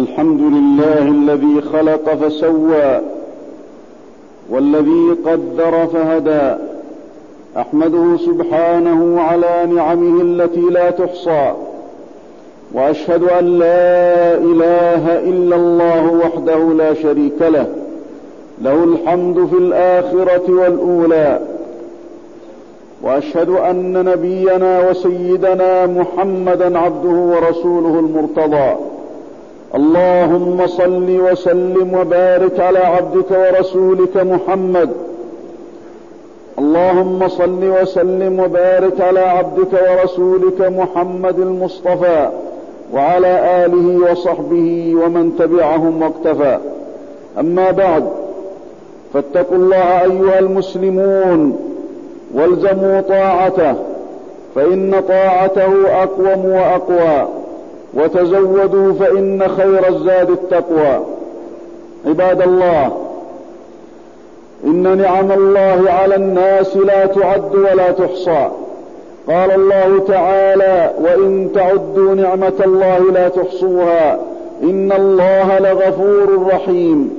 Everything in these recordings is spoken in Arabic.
الحمد لله الذي خلق فسوى والذي قدر فهدى. أحمده سبحانه على نعمه التي لا تحصى، وأشهد أن لا إله إلا الله وحده لا شريك له، له الحمد في الآخرة والأولى. وأشهد أن نبينا وسيدنا محمدا عبده ورسوله المرتضى. اللهم صل وسلم وبارك على عبدك ورسولك محمد. اللهم صل وسلم وبارك على عبدك ورسولك محمد المصطفى وعلى آله وصحبه ومن تبعهم واقتفى. أما بعد، فاتقوا الله أيها المسلمون والزموا طاعته، فإن طاعته أقوم وأقوى، وتزودوا فإن خير الزاد التقوى. عباد الله، إن نعم الله على الناس لا تعد ولا تحصى. قال الله تعالى: وإن تعدوا نعمة الله لا تحصوها إن الله لغفور رحيم.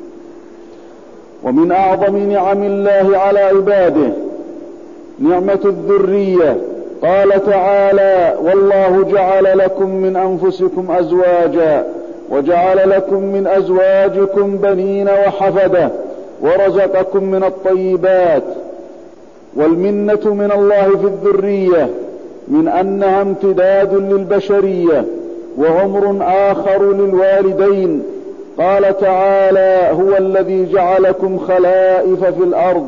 ومن أعظم نعم الله على عباده نعمة الذرية. قال تعالى: والله جعل لكم من أنفسكم أزواجا وجعل لكم من أزواجكم بنين وحفدة ورزقكم من الطيبات. والمنة من الله في الذرية من أنها امتداد للبشرية وعمر آخر للوالدين. قال تعالى: هو الذي جعلكم خلائف في الأرض.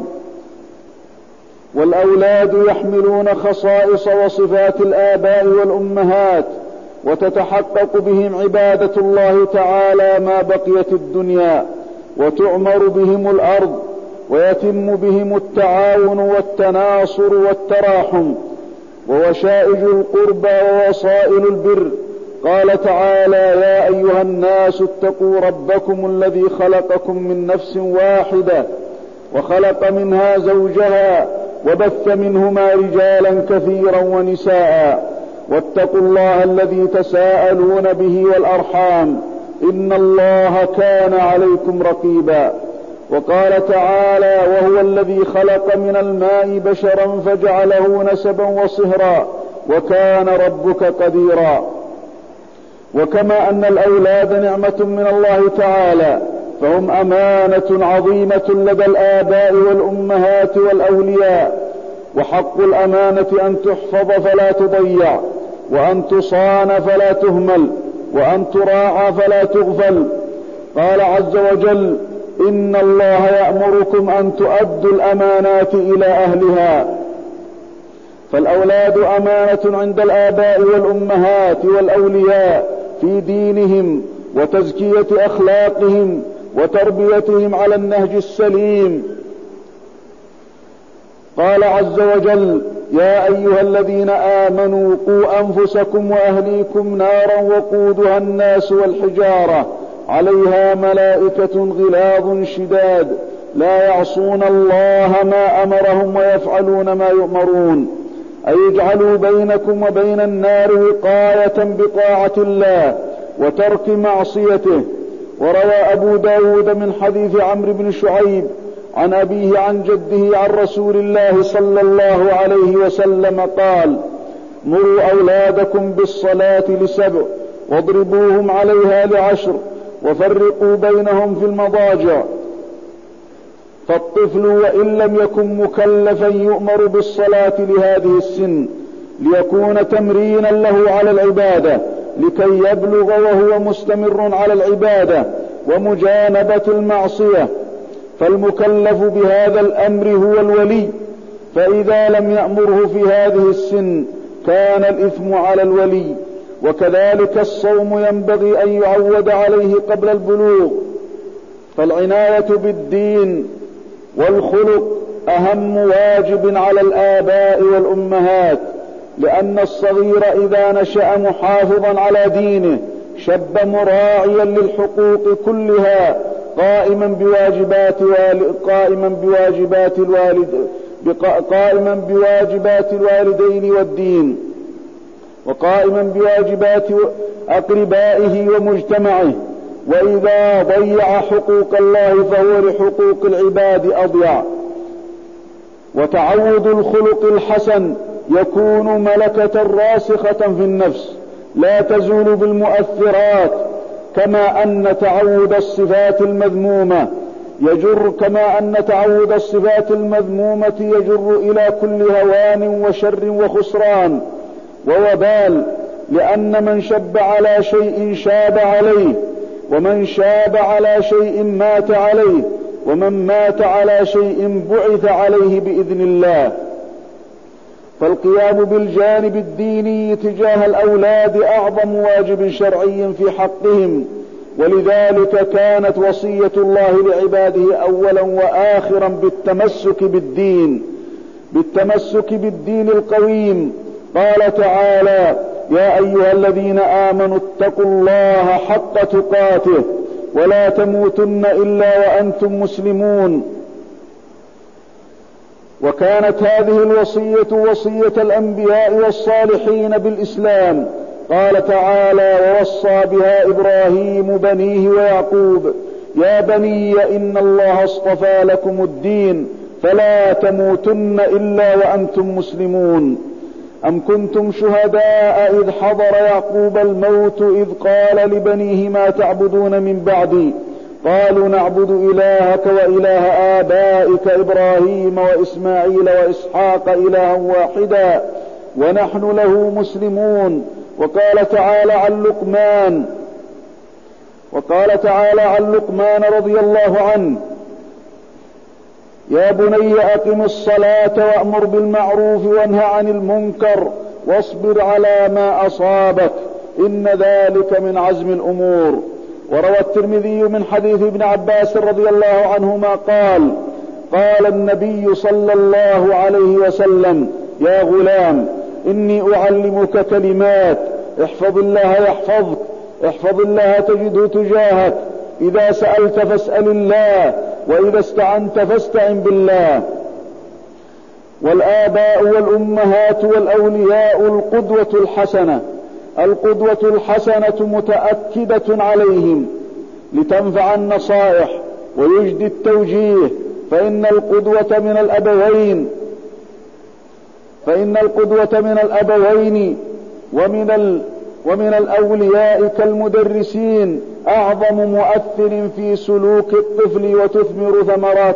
والأولاد يحملون خصائص وصفات الآباء والأمهات، وتتحقق بهم عبادة الله تعالى ما بقيت الدنيا، وتعمر بهم الأرض، ويتم بهم التعاون والتناصر والتراحم ووشائج القربى ووصائل البر. قال تعالى: يا أيها الناس اتقوا ربكم الذي خلقكم من نفس واحدة وخلق منها زوجها وبث منهما رجالا كثيرا ونساء، واتقوا الله الذي تساءلون به والأرحام إن الله كان عليكم رقيبا. وقال تعالى: وهو الذي خلق من الماء بشرا فجعله نسبا وصهرا وكان ربك قديرا. وكما أن الأولاد نعمة من الله تعالى، فهم أمانة عظيمة لدى الآباء والأمهات والأولياء. وحق الأمانة أن تحفظ فلا تضيع، وأن تصان فلا تهمل، وأن تراعى فلا تغفل. قال عز وجل: إن الله يأمركم أن تؤدوا الأمانات إلى أهلها. فالأولاد أمانة عند الآباء والأمهات والأولياء في دينهم وتزكية أخلاقهم وتربيتهم على النهج السليم. قال عز وجل: يا أيها الذين آمنوا قوا أنفسكم وأهليكم نارا وقودها الناس والحجارة عليها ملائكة غلاظ شداد لا يعصون الله ما أمرهم ويفعلون ما يؤمرون. أي اجعلوا بينكم وبين النار وقاية بطاعة الله وترك معصيته. وروى أبو داود من حديث عمرو بن شعيب عن أبيه عن جده عن رسول الله صلى الله عليه وسلم قال: مروا أولادكم بالصلاة ل7 واضربوهم عليها ل10 وفرقوا بينهم في المضاجع. فالطفل وإن لم يكن مكلفا يؤمر بالصلاة لهذه السن ليكون تمرينا له على العبادة، لكي يبلغ وهو مستمر على العبادة ومجانبة المعصية. فالمكلف بهذا الأمر هو الولي، فإذا لم يأمره في هذه السن كان الإثم على الولي. وكذلك الصوم ينبغي أن يعود عليه قبل البلوغ. فالعناية بالدين والخلق أهم واجب على الآباء والأمهات، لأن الصغير إذا نشأ محافظا على دينه شب مراعيا للحقوق كلها قائما بواجبات الوالدين والدين. وقائما بواجبات أقربائه ومجتمعه، وإذا ضيع حقوق الله فهو لحقوق العباد أضيع. وتعود الخلق الحسن يكون ملكة راسخة في النفس لا تزول بالمؤثرات، كما أن تعود الصفات المذمومة يجر إلى كل هوان وشر وخسران ووبال، لأن من شب على شيء شاب عليه، ومن شاب على شيء مات عليه، ومن مات على شيء بعث عليه بإذن الله. فالقيام بالجانب الديني تجاه الأولاد أعظم واجب شرعي في حقهم، ولذلك كانت وصية الله لعباده أولا وآخرا بالتمسك بالدين القويم. قال تعالى: يا أيها الذين آمنوا اتقوا الله حق تقاته ولا تموتن إلا وأنتم مسلمون. وكانت هذه الوصية وصية الأنبياء والصالحين بالإسلام. قال تعالى: ووصى بها إبراهيم بنيه ويعقوب يا بني إن الله اصطفى لكم الدين فلا تموتن إلا وأنتم مسلمون. أم كنتم شهداء إذ حضر يعقوب الموت إذ قال لبنيه ما تعبدون من بعدي قالوا نعبد إلهك وإله آبائك إبراهيم وإسماعيل وإسحاق إلها واحدا ونحن له مسلمون. وقال تعالى عن لقمان رضي الله عنه: يا بني أقم الصلاة وأمر بالمعروف وانهى عن المنكر واصبر على ما أصابك إن ذلك من عزم الأمور. وروى الترمذي من حديث ابن عباس رضي الله عنهما قال النبي صلى الله عليه وسلم: يا غلام إني أعلمك كلمات احفظ الله يحفظك، احفظ الله تجده تجاهك، إذا سألت فاسأل الله، وإذا استعنت فاستعن بالله. والآباء والأمهات والأولياء القدوة الحسنة متأكدة عليهم لتنفع النصائح ويجدي التوجيه، فإن القدوة من الأبوين ومن الأولياء كالمدرسين أعظم مؤثر في سلوك الطفل وتثمر ثمرات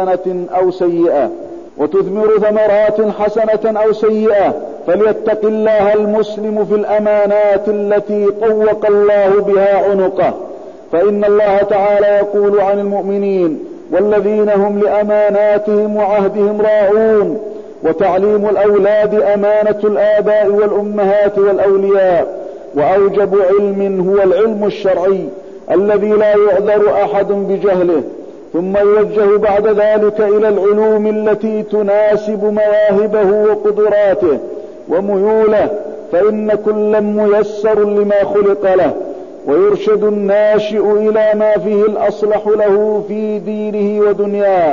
حسنة أو سيئة. فليتق الله المسلم في الأمانات التي طوق الله بها عنقه، فإن الله تعالى يقول عن المؤمنين: والذين هم لأماناتهم وعهدهم راعون. وتعليم الأولاد أمانة الآباء والأمهات والأولياء، وأوجب علم هو العلم الشرعي الذي لا يعذر أحد بجهله، ثم يوجه بعد ذلك إلى العلوم التي تناسب مواهبه وقدراته وميوله، فإن كل ميسر لما خلق له، ويرشد الناشئ إلى ما فيه الأصلح له في دينه ودنياه.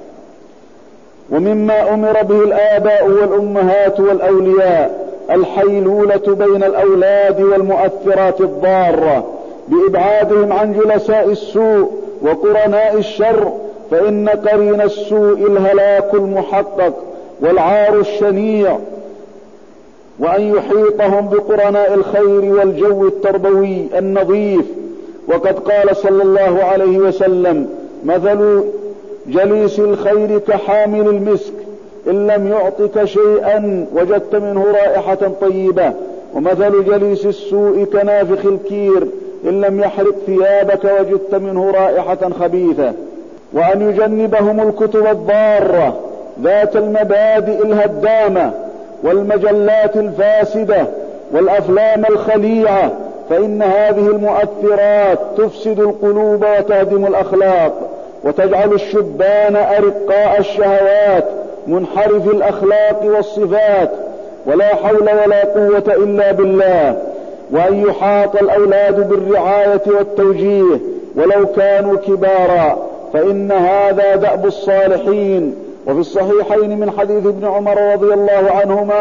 ومما أمر به الآباء والأمهات والأولياء الحيلولة بين الأولاد والمؤثرات الضارة بإبعادهم عن جلساء السوء وقرناء الشر، فإن قرين السوء الهلاك المحقق والعار الشنيع، وأن يحيطهم بقرناء الخير والجو التربوي النظيف. وقد قال صلى الله عليه وسلم: مثل جليس الخير كحامل المسك، إن لم يعطك شيئا وجدت منه رائحة طيبة، ومثل جليس السوء كنافخ الكير، إن لم يحرق ثيابك وجدت منه رائحة خبيثة. وأن يجنبهم الكتب الضارة ذات المبادئ الهدامة والمجلات الفاسدة والأفلام الخليعة، فإن هذه المؤثرات تفسد القلوب وتهدم الأخلاق، وتجعل الشبان أرقاء الشهوات منحرف الأخلاق والصفات، ولا حول ولا قوة إلا بالله. وأن يحاط الأولاد بالرعاية والتوجيه ولو كانوا كبارا، فإن هذا دأب الصالحين. وفي الصحيحين من حديث ابن عمر رضي الله عنهما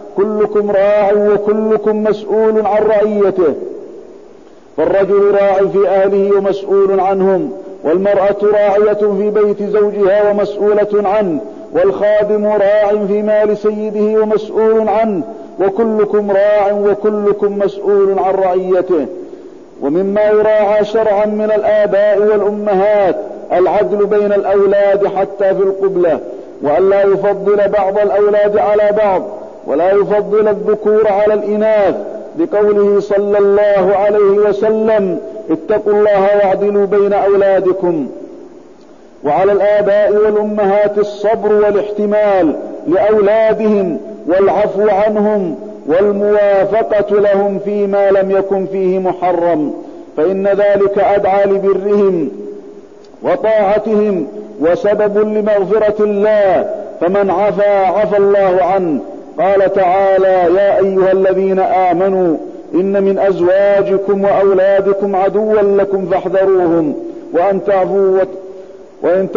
كلكم راع وكلكم مسؤول عن رعيته. فالرجل راع في أهله ومسؤول عنهم، والمرأة راعية في بيت زوجها ومسؤولة عنه، والخادم راع في مال سيده ومسؤول عنه، وكلكم راع وكلكم مسؤول عن رعيته. ومما يراعى شرعا من الآباء والأمهات العدل بين الأولاد حتى في القبلة، وأن لا يفضل بعض الأولاد على بعض، ولا يفضل الذكور على الإناث، لقوله صلى الله عليه وسلم: اتقوا الله واعدلوا بين أولادكم. وعلى الآباء والأمهات الصبر والاحتمال لأولادهم والعفو عنهم والموافقة لهم فيما لم يكن فيه محرم، فإن ذلك أدعى لبرهم وطاعتهم وسبب لمغفرة الله، فمن عفا الله عنه. قال تعالى: يا أيها الذين آمنوا إن من أزواجكم وأولادكم عدوا لكم فاحذروهم، وإن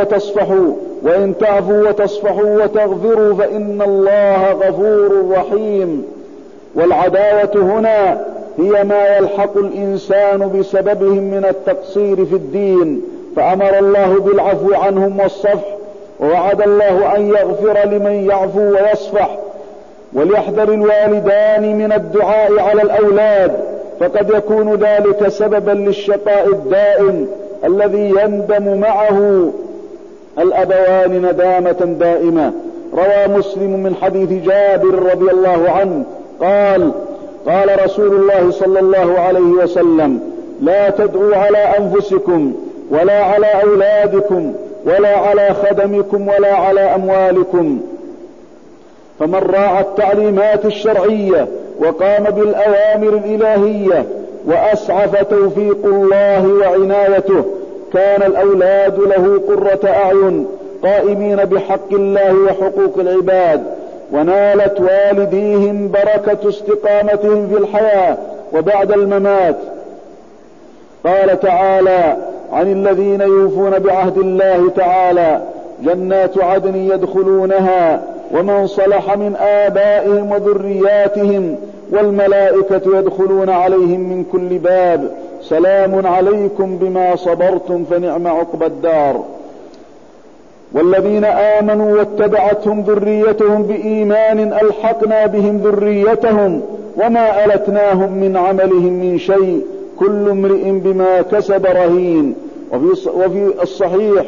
تعفوا وتصفحوا وتغفروا فإن الله غفور رحيم. والعداوة هنا هي ما يلحق الإنسان بسببهم من التقصير في الدين، فأمر الله بالعفو عنهم والصفح، ووعد الله أن يغفر لمن يعفو ويصفح. وليحذر الوالدان من الدعاء على الأولاد، فقد يكون ذلك سببا للشقاء الدائم الذي يندم معه الأبوان ندامة دائمة. روى مسلم من حديث جابر رضي الله عنه قال: قال رسول الله صلى الله عليه وسلم: لا تدعوا على أنفسكم ولا على أولادكم ولا على خدمكم ولا على أموالكم. فمن راعى التعليمات الشرعية وقام بالأوامر الإلهية وأسعف توفيق الله وعنايته، كان الأولاد له قرة أعين قائمين بحق الله وحقوق العباد، ونالت والديهم بركة استقامتهم في الحياة وبعد الممات. قال تعالى عن الذين يوفون بعهد الله تعالى: جنات عدن يدخلونها ومن صلح من آبائهم وذرياتهم والملائكة يدخلون عليهم من كل باب سلام عليكم بما صبرتم فنعم عقبى الدار. والذين آمنوا واتبعتهم ذريتهم بإيمان ألحقنا بهم ذريتهم وما ألتناهم من عملهم من شيء كل امرئ بما كسب رهين. وفي الصحيح: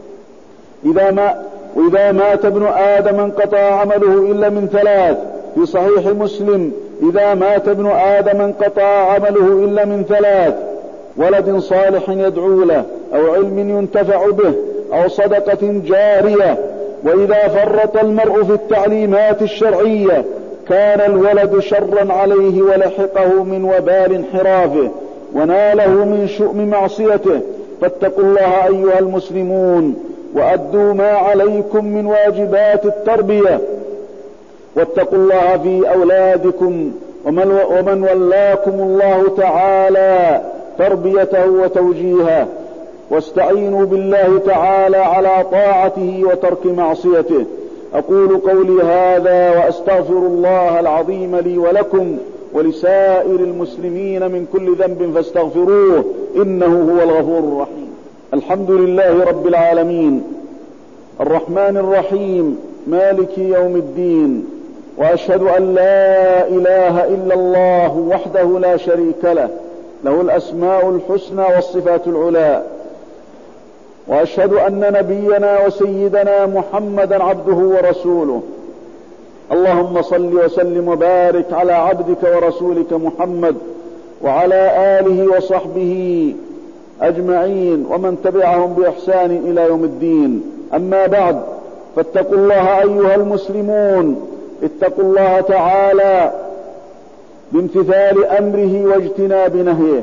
إذا مات ابن آدم انقطع عمله إلا من ثلاث. في صحيح مسلم: إذا مات ابن آدم انقطع عمله إلا من ثلاث: ولد صالح يدعو له، أو علم ينتفع به، أو صدقة جارية. وإذا فرط المرء في التعليمات الشرعية كان الولد شرا عليه ولحقه من وبال انحرافه وناله من شؤم معصيته. فاتقوا الله أيها المسلمون وأدوا ما عليكم من واجبات التربية، واتقوا الله في أولادكم ومن ولاكم الله تعالى تربيته وتوجيهه، واستعينوا بالله تعالى على طاعته وترك معصيته. أقول قولي هذا وأستغفر الله العظيم لي ولكم ولسائر المسلمين من كل ذنب فاستغفروه إنه هو الغفور الرحيم. الحمد لله رب العالمين الرحمن الرحيم مالك يوم الدين، وأشهد أن لا إله إلا الله وحده لا شريك له، له الأسماء الحسنى والصفات العلى. وأشهد أن نبينا وسيدنا محمدا عبده ورسوله. اللهم صل وسلم وبارك على عبدك ورسولك محمد وعلى آله وصحبه أجمعين ومن تبعهم بإحسان إلى يوم الدين. أما بعد، فاتقوا الله أيها المسلمون، اتقوا الله تعالى بامتثال أمره واجتناب نهيه،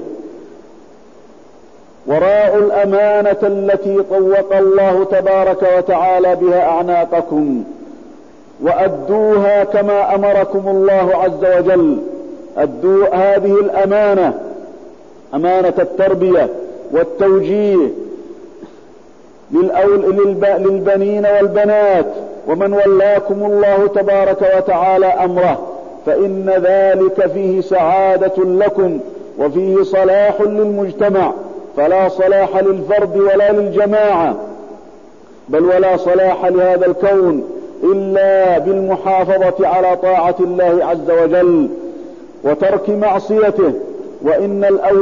وراعوا الأمانة التي طوق الله تبارك وتعالى بها أعناقكم، وأدوها كما أمركم الله عز وجل. أدوا هذه الأمانة، أمانة التربية والتوجيه للبنين والبنات ومن ولاكم الله تبارك وتعالى أمره، فإن ذلك فيه سعادة لكم وفيه صلاح للمجتمع، فلا صلاح للفرد ولا للجماعة، بل ولا صلاح لهذا الكون إلا بالمحافظة على طاعة الله عز وجل وترك معصيته. وإن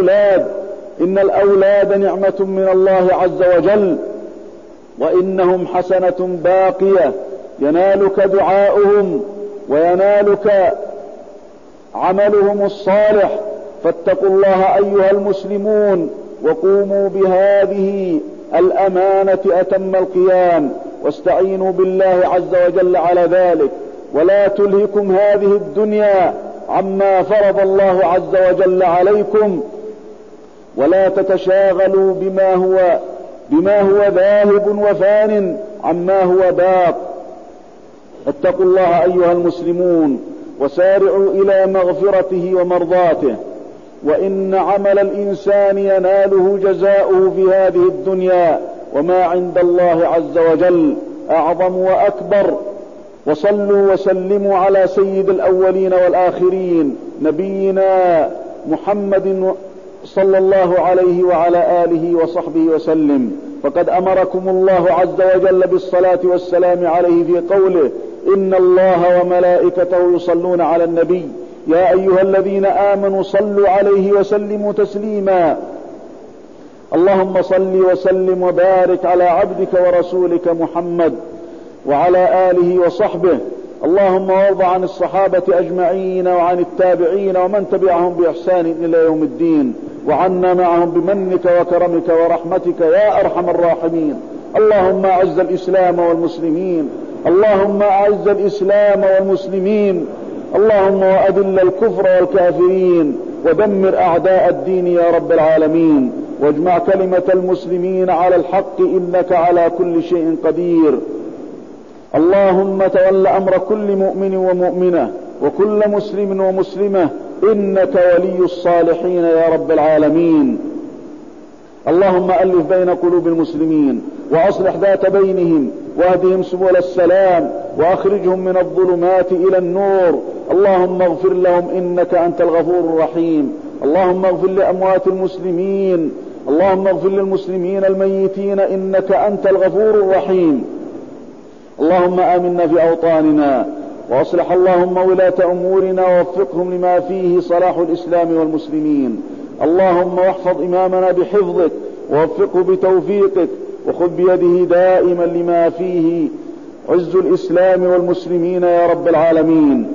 الأولاد نعمة من الله عز وجل، وإنهم حسنة باقية ينالك دعاؤهم وينالك عملهم الصالح. فاتقوا الله أيها المسلمون، وقوموا بهذه الأمانة أتم القيام، واستعينوا بالله عز وجل على ذلك، ولا تلهكم هذه الدنيا عما فرض الله عز وجل عليكم، ولا تتشاغلوا بما هو ذاهب وفان عما هو باق. اتقوا الله أيها المسلمون، وسارعوا إلى مغفرته ومرضاته. وإن عمل الإنسان يناله جزاؤه في هذه الدنيا، وما عند الله عز وجل أعظم وأكبر. وصلوا وسلموا على سيد الأولين والآخرين، نبينا محمد صلى الله عليه وعلى آله وصحبه وسلم. فقد أمركم الله عز وجل بالصلاة والسلام عليه في قوله: إن الله وملائكته يصلون على النبي يا أيها الذين آمنوا صلوا عليه وسلموا تسليما. اللهم صل وسلم وبارك على عبدك ورسولك محمد وعلى آله وصحبه. اللهم وارض عن الصحابة أجمعين وعن التابعين ومن تبعهم بإحسان إلى يوم الدين، وعنا معهم بمنك وكرمك ورحمتك يا أرحم الراحمين. اللهم أعز الإسلام والمسلمين، اللهم أعز الإسلام والمسلمين، اللهم وأذل الكفر والكافرين، ودمر أعداء الدين يا رب العالمين، واجمع كلمة المسلمين على الحق، إنك على كل شيء قدير. اللهم تول أمر كل مؤمن ومؤمنة وكل مسلم ومسلمة، إنك ولي الصالحين يا رب العالمين. اللهم ألف بين قلوب المسلمين وأصلح ذات بينهم، واهدهم سبل السلام، وأخرجهم من الظلمات إلى النور. اللهم اغفر لهم إنك أنت الغفور الرحيم. اللهم اغفر لأموات المسلمين، اللهم اغفر للمسلمين الميتين إنك أنت الغفور الرحيم. اللهم آمنا في أوطاننا، وأصلح اللهم ولاة أمورنا ووفقهم لما فيه صلاح الإسلام والمسلمين. اللهم واحفظ إمامنا بحفظك، ووفقه بتوفيقك، وخذ بيده دائما لما فيه عز الإسلام والمسلمين يا رب العالمين.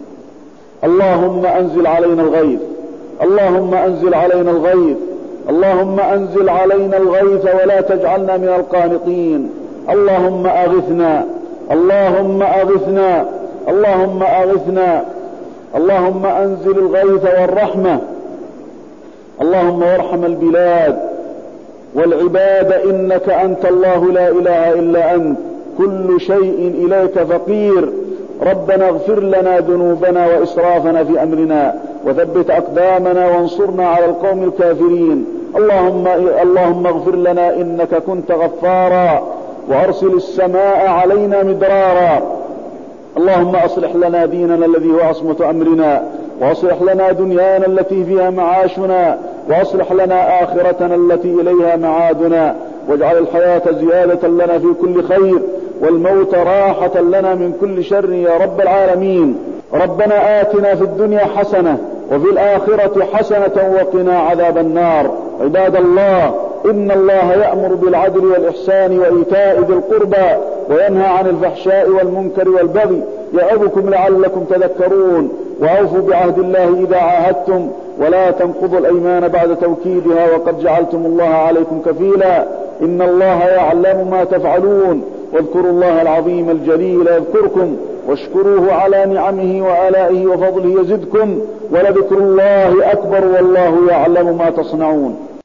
اللهم أنزل علينا الغيث، اللهم أنزل علينا الغيث، اللهم أنزل علينا الغيث ولا تجعلنا من القانطين. اللهم أغثنا، اللهم أغثنا، اللهم أغثنا. اللهم أنزل الغيث والرحمة. اللهم وارحم البلاد والعباد، إنك أنت الله لا إله إلا أنت، كل شيء إليك فقير. ربنا اغفر لنا ذنوبنا وإسرافنا في أمرنا، وثبت أقدامنا وانصرنا على القوم الكافرين. اللهم اغفر لنا إنك كنت غفارا، وأرسل السماء علينا مدرارا. اللهم أصلح لنا ديننا الذي هو عصمة أمرنا، وأصلح لنا دنيانا التي فيها معاشنا، وأصلح لنا آخرتنا التي إليها معادنا، واجعل الحياة زيادة لنا في كل خير، والموت راحة لنا من كل شر يا رب العالمين. ربنا آتنا في الدنيا حسنة وفي الآخرة حسنة وقنا عذاب النار. عباد الله، إن الله يأمر بالعدل والإحسان وإيتاء ذي القربى، وينهى عن الفحشاء والمنكر والبغي، يعظكم لعلكم تذكرون. وأوفوا بعهد الله إذا عاهدتم، ولا تنقضوا الأيمان بعد توكيدها، وقد جعلتم الله عليكم كفيلا. إن الله يعلم ما تفعلون. واذكروا الله العظيم الجليل يذكركم، واشكروه على نعمه وآلائه وفضله يزدكم، ولذكر الله أكبر، والله يعلم ما تصنعون.